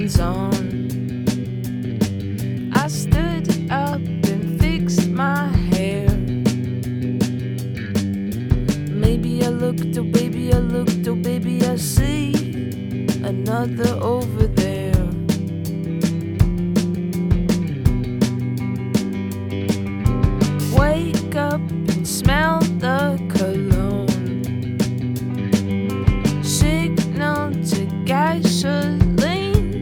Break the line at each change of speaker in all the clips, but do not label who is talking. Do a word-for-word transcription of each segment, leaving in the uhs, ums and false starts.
headphones on. I stood up and fixed my hair. Maybe I looked, oh baby, I looked, oh baby, I see another over there. Wake up and smell the cologne. Signal to gasoline.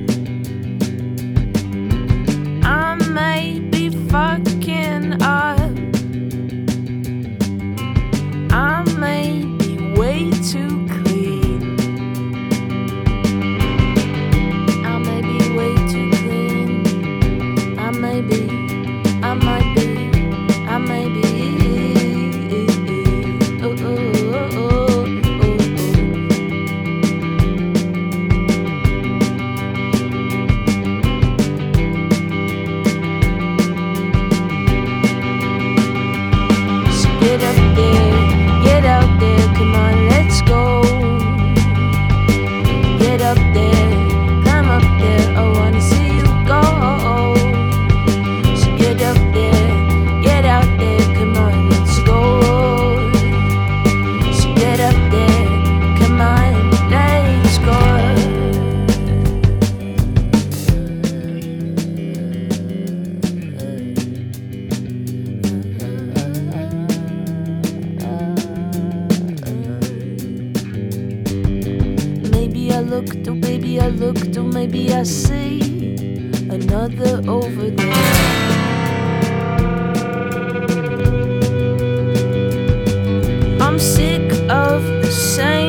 I may be fucking up. I may be way too clean. I may be way too clean. I may be, I might be, I may be. Oh, oh, oh, oh, oh, oh. So get up there, get out there, come on, let's go. Get up there, climb up there, I wanna see you go. So get up there, get out there, come on, let's go. So get up there, come on, let's go. Maybe I looked, oh baby, I looked, oh maybe I see another over there. I'm sick of the same